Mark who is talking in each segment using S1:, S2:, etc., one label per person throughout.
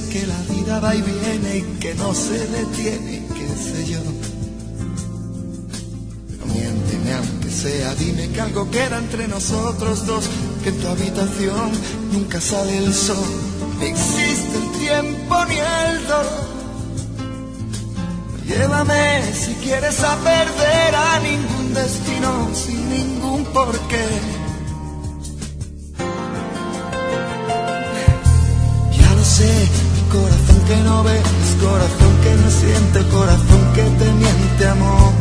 S1: que la vida va y viene y que no se detiene, qué sé yo. Pero miénteme aunque sea, dime que algo queda entre nosotros dos, que en tu habitación nunca sale el sol, ni existe el tiempo ni el dolor. Llévame si quieres a perder a ningún destino sin ningún porqué. Ya lo sé, corazón que no ves, corazón que no siente, corazón que te miente, amor.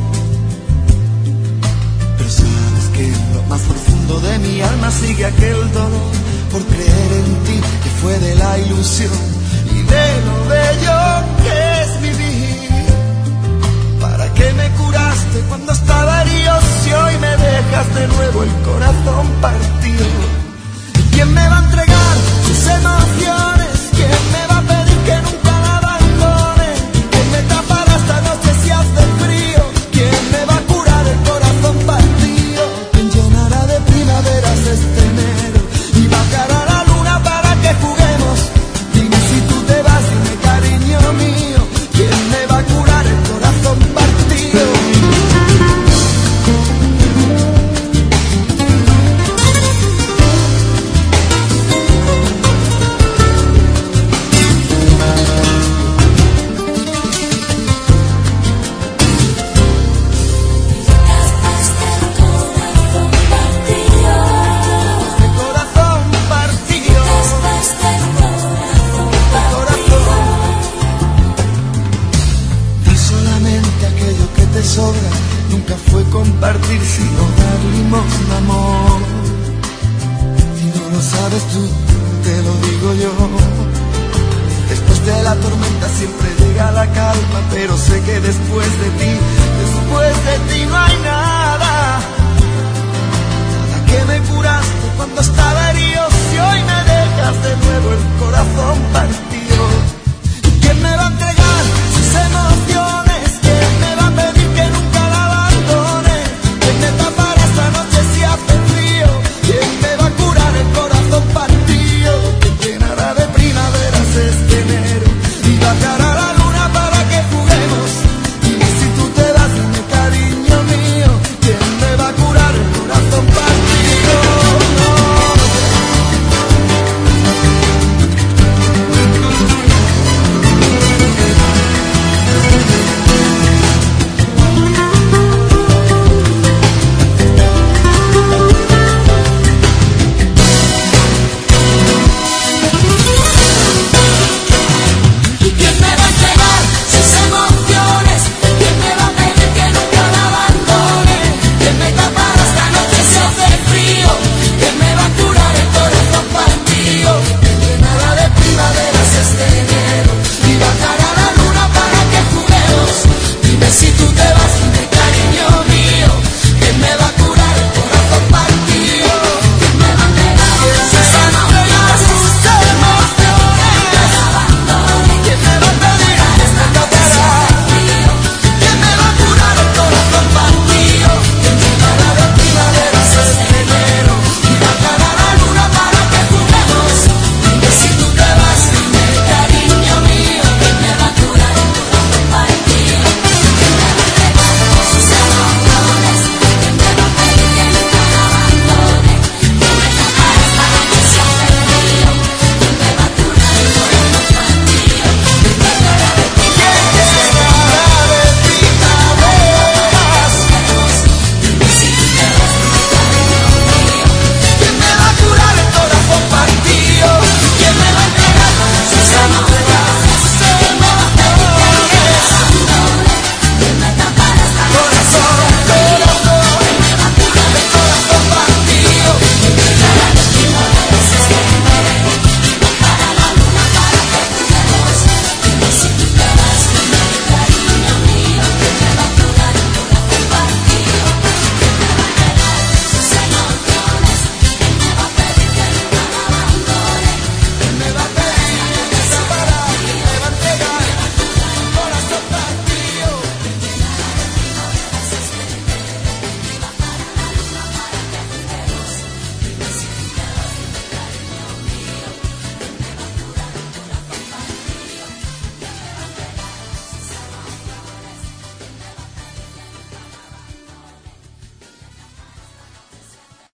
S1: Pero sabes que en lo más profundo de mi alma sigue aquel dolor por creer en ti, que fue de la ilusión y de lo bello que es vivir. ¿Para qué me curaste cuando estaba herido si hoy me dejas de nuevo el corazón partido? ¿Quién me va a entregar sus emociones? ¿Quién me va a pedir que nunca la abandone? ¿Quién me tapará esta noche si hace frío? ¿Quién me va a curar el corazón partido? ¿Quién llenará de primaveras este enero y bajará la luna para que juguemos? Dime si tú te vas, dime cariño mío, ¿quién me va a curar el corazón partido? Nunca fue compartir sino dar limón, amor. Si no lo sabes tú, te lo digo yo. Después de la tormenta siempre llega la calma, pero sé que después de ti no hay nada. Nada que me curaste cuando estaba herido, si hoy me dejas de nuevo el corazón partido. ¿Quién me va a entregar